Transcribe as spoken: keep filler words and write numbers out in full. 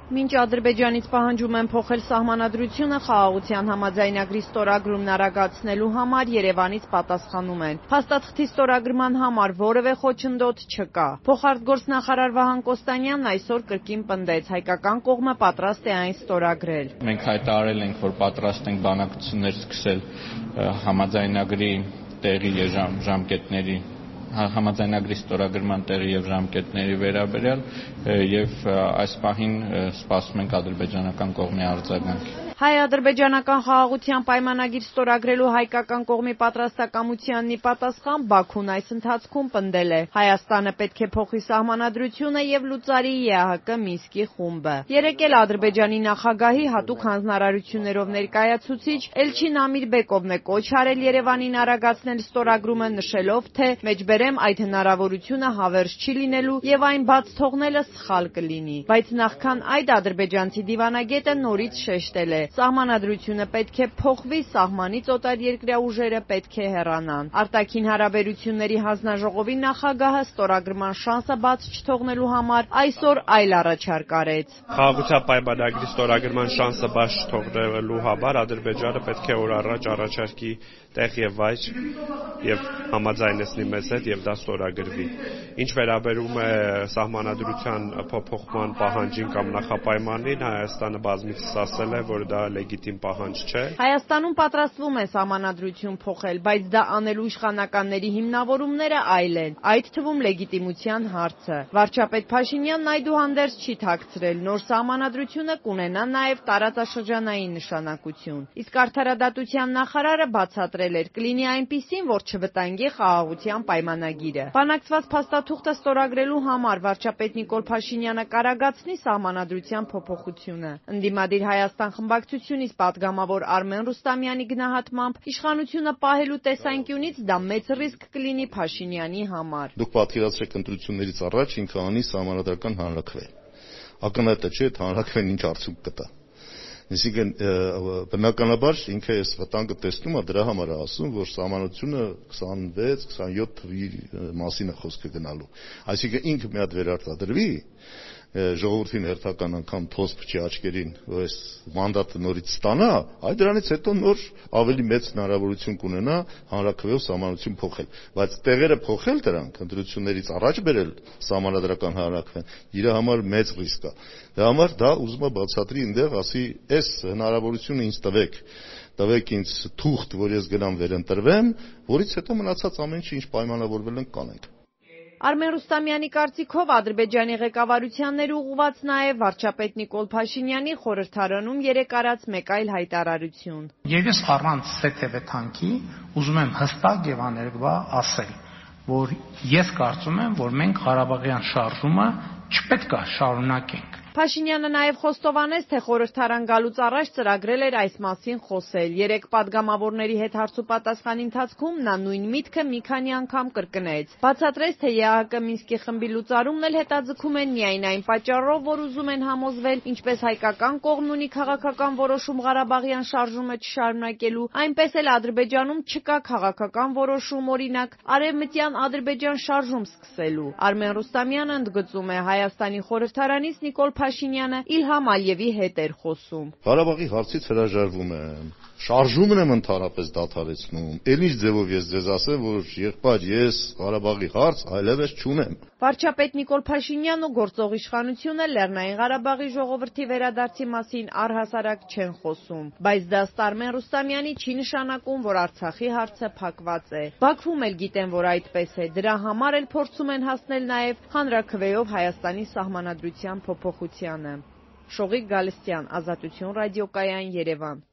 Մինչ Ադրբեջանից պահանջում են փոխել սահմանադրությունը, խաղաղության համաձայնագրի ստորագրումն արագացնելու համար Երևանից պատասխանում են. փաստաթղթի ստորագրման համար որևէ խոչընդոտ չկա։ Փոխարտգործնախարար Վահան Կոստանյանն այսօր կրկին պնդեց, հայկական կողմը պատրաստ է այն ստորագրել։ Մենք հայտարարել ենք, որ պատրաստ ենք բանակցություններ սկսել համաձայնագրի տեղի եւ ժամկետների համաձայնագրի ստորագրման տեղի եւ ժամկետների վերաբերյալ եւ այս պահին սպասում ենք ադրբեջանական կողմի արձագանք։ Հայ-ադրբեջանական խաղաղության պայմանագիր ստորագրելու հայկական կողմի պատրաստակամությանն ի պատասխան Բաքուն այս ընթացքում պնդել է. Հայաստանը պետք է փոխի սահմանադրությունը եւ լուծարի ԵԱՀԿ Մինսկի խումբը։ Երեկ էլ Ադրբեջանի նախագահի հատուկ հանձնարարություններով ներկայացուցիչ Էլչին Ամիրբեկովն է կոչ արել Երևանին արագացնել ստորագրումը, նշելով, թե մեջբերեմ այդ հնարավորությունը հավերժ չի լինելու եւ այն բաց թողնելը սխալ կլինի։ Բայց նախքան այդ ադրբեջանցի դիվանագետը նորից շեշտել է. Սահմանադրությունը պետք է փոխվի, սահմանից օտարերկրյա ուժերը պետք է հեռանան։ Արտաքին հարաբերությունների հանձնաժողովի նախագահը ստորագրման շանսը բաց չթողնելու համար այսօր այլ առաջարկ արեց։ Խաղաղության պայմանագրի ստորագրման շանսը բաց չթողնելու համար Ադրբեջանը պետք է օր առաջ առաջարկի տեղ եւ վայր եւ համաձայնեցնի մեզ հետ եւ դա ստորագրվի։ Ինչ վերաբերում է սահմանադրության փոփոխման պահանջին կամ նախապայմանին, Հայաստանը բազմիցս ասել է, որ դա լեգիտիմ պահանջ չէ։ Հայաստանում պատրաստվում է սահմանադրություն փոխել, բայց դա անելու իշխանականների հիմնավորումները այլ են, այդ թվում լեգիտիմության հարցը։ Վարչապետ Փաշինյանն այդուհանդերձ չի թաքցրել, նոր սահմանադրությունը կունենա նաև տարածաշրջանային նշանակություն։ Իսկ արդարադատության նախարարը բացատրել էր, կլինի այնպիսին, որ չվտանգի խաղաղության պայմանագիրը։ Բանակցված փաստաթուղթը ստորագրելու համար վարչապետ Նիկոլ Փաշինյանը կարագացնի սահմանադրության փոփոխությունը։ Ընդդիմադիր Հայաստան խմբակցությունից պատգամավոր Արմեն Ռուստամյանի գնահատմամբ իշխանությունը պահելու տեսանկյունից դա մեծ ռիսկ կլինի Փաշինյանի համար։ Դուք պատկերացրեք ընտրություններից առաջ ինքը անի սահմանադրական հանրաքվե։ Ակնհայտ է, չէ՞, հանրաքվեն ինչ արդյունք կտա։ Այսինքն բնականաբար ինքը այս վտանգը տեսնում է, դրա համար է ասում, որ սահմանությունը քսանվեց քսանյոթ թվի մասին է խոսքը գնալու։ Այսինքն ինքը մի հատ վերարտադրվի, ժողովրդին հերթական անգամ թոս փչի աչքերին, որ այս մանդատը նորից ստանա, այդ դրանից հետո նոր ավելի մեծ հնարավորություն կունենա հանրաքվեով սահմանություն փոխել։ Բայց տեղերը փոխել դրանք, ընտրություններից առաջ բերել սահմանադրական հանրաքվեն, իր համար մեծ ռիսկ է։ Դրա համար դա ուզում է բացատրի այնտեղ, ասի, այս հնարավորությունը ինձ տվեք, տվեք ինձ թուղթ, որ ես գնամ վերընտրվեմ, որից հետո մնացած ամեն ինչ ինչ պայմանավորվել ենք կանենք։ Արմեն Ռուստամյանի կարծիքով Ադրբեջանի ղեկավարությաններ ուղղված նաև վարչապետ Նիկոլ Փաշինյանի խորհրդարանում երեկ արած մեկ այլ հայտարարություն։ Եվ ես առանց սեթևե թանքի ուզում եմ հստակ եւ աներկբա ասել, որ ես կարծում եմ, որ մենք Ղարաբաղյան շարժումը չպետք է շարունակենք։ Փաշինյանը նաև խոստովանեց, թե խորհրդարան գալուց առաջ ծրագրել էր այս մասին խոսել։ Երեկ պատգամավորների հետ հարցուպատասխանի ընթացքում նա նույն միտքը մի քանի անգամ կրկնեց։ Բացատրեց, թե ԵԱՀԿ Մինսկի խմբի լուծարումն էլ հետաձգում են միայն այն պատճառով, որ ուզում են համոզվել, ինչպես հայկական կողմն ունի քաղաքական որոշում Ղարաբաղյան շարժումը չշարունակելու, այնպես էլ Ադրբեջանում չկա քաղաքական որոշում, օրինակ, արևմտյան Ադրբեջան շարժում սկսելու։ Արմեն Ռուստամյանը ընդգծում է, Հայաստանի խորհրդարանից Նիկոլ Փաշինյանը Իլհամ Ալիևի հետ էր խոսում։ Ղարաբաղի հարցից հրաժարվում եմ, շարժումն եմ ընդհանրապես դադարեցնում։ Էլ ինչ ձևով ես ձեզ ասեմ, որ եղբայր, ես Ղարաբաղի հարց այլևս չունեմ։ Վարչապետ Նիկոլ Փաշինյանն ու գործող իշխանությունը Լեռնային Ղարաբաղի ժողովրդի վերադարձի մասին առհասարակ չեն խոսում, բայց դա ըստ Արմեն Ռուստամյանի չի նշանակում, որ Արցախի հարցը փակված է։ Բաքվում էլ գիտեն, որ այդպես է, դրա համար էլ փորձում են հասնել նաև հանրաքվեով Հայաստանի սահմանադրության փոփոխությանը։ Շողիկ Գալստյան, Ազատություն ռադիոկայան, Երևան։